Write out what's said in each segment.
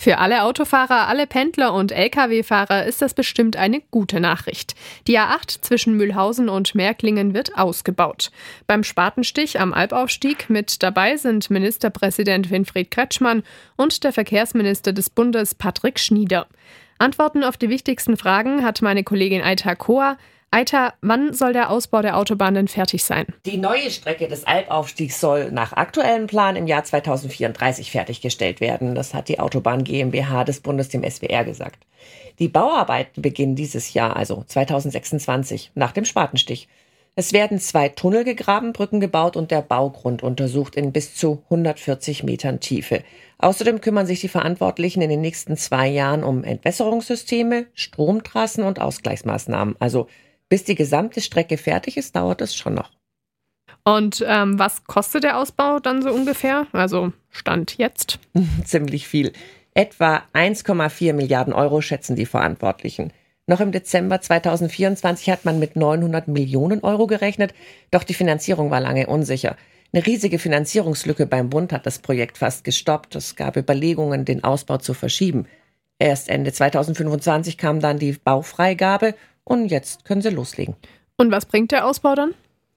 Für alle Autofahrer, alle Pendler und Lkw-Fahrer ist das bestimmt eine gute Nachricht. Die A8 zwischen Mühlhausen und Märklingen wird ausgebaut. Beim Spatenstich am Albaufstieg mit dabei sind Ministerpräsident Winfried Kretschmann und der Verkehrsminister des Bundes Patrick Schnieder. Antworten auf die wichtigsten Fragen hat meine Kollegin Aita Koa. Aita, wann soll der Ausbau der Autobahn denn fertig sein? Die neue Strecke des Albaufstiegs soll nach aktuellem Plan im Jahr 2034 fertiggestellt werden. Das hat die Autobahn GmbH des Bundes dem SWR gesagt. Die Bauarbeiten beginnen dieses Jahr, also 2026, nach dem Spatenstich. Es werden 2 Tunnel gegraben, Brücken gebaut und der Baugrund untersucht in bis zu 140 Metern Tiefe. Außerdem kümmern sich die Verantwortlichen in den nächsten 2 Jahren um Entwässerungssysteme, Stromtrassen und Ausgleichsmaßnahmen. Also bis die gesamte Strecke fertig ist, dauert es schon noch. Und was kostet der Ausbau dann so ungefähr? Also Stand jetzt? Ziemlich viel. Etwa 1,4 Milliarden Euro schätzen die Verantwortlichen. Noch im Dezember 2024 hat man mit 900 Millionen Euro gerechnet, doch die Finanzierung war lange unsicher. Eine riesige Finanzierungslücke beim Bund hat das Projekt fast gestoppt. Es gab Überlegungen, den Ausbau zu verschieben. Erst Ende 2025 kam dann die Baufreigabe und jetzt können sie loslegen. Und was bringt der Ausbau dann?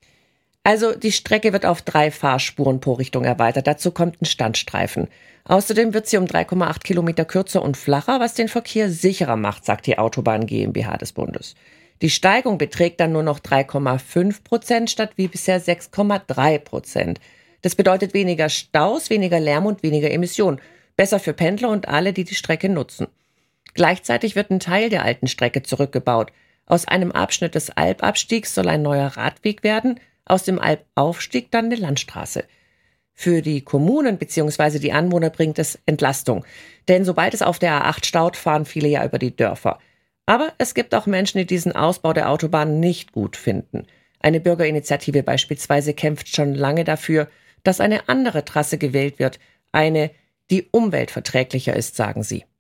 Also die Strecke wird auf 3 Fahrspuren pro Richtung erweitert. Dazu kommt ein Standstreifen. Außerdem wird sie um 3,8 Kilometer kürzer und flacher, was den Verkehr sicherer macht, sagt die Autobahn GmbH des Bundes. Die Steigung beträgt dann nur noch 3,5% statt wie bisher 6,3%. Das bedeutet weniger Staus, weniger Lärm und weniger Emissionen. Besser für Pendler und alle, die die Strecke nutzen. Gleichzeitig wird ein Teil der alten Strecke zurückgebaut. Aus einem Abschnitt des Albabstiegs soll ein neuer Radweg werden, aus dem Albaufstieg dann eine Landstraße. Für die Kommunen bzw. die Anwohner bringt es Entlastung. Denn sobald es auf der A8 staut, fahren viele ja über die Dörfer. Aber es gibt auch Menschen, die diesen Ausbau der Autobahn nicht gut finden. Eine Bürgerinitiative beispielsweise kämpft schon lange dafür, dass eine andere Trasse gewählt wird. Eine, die umweltverträglicher ist, sagen sie.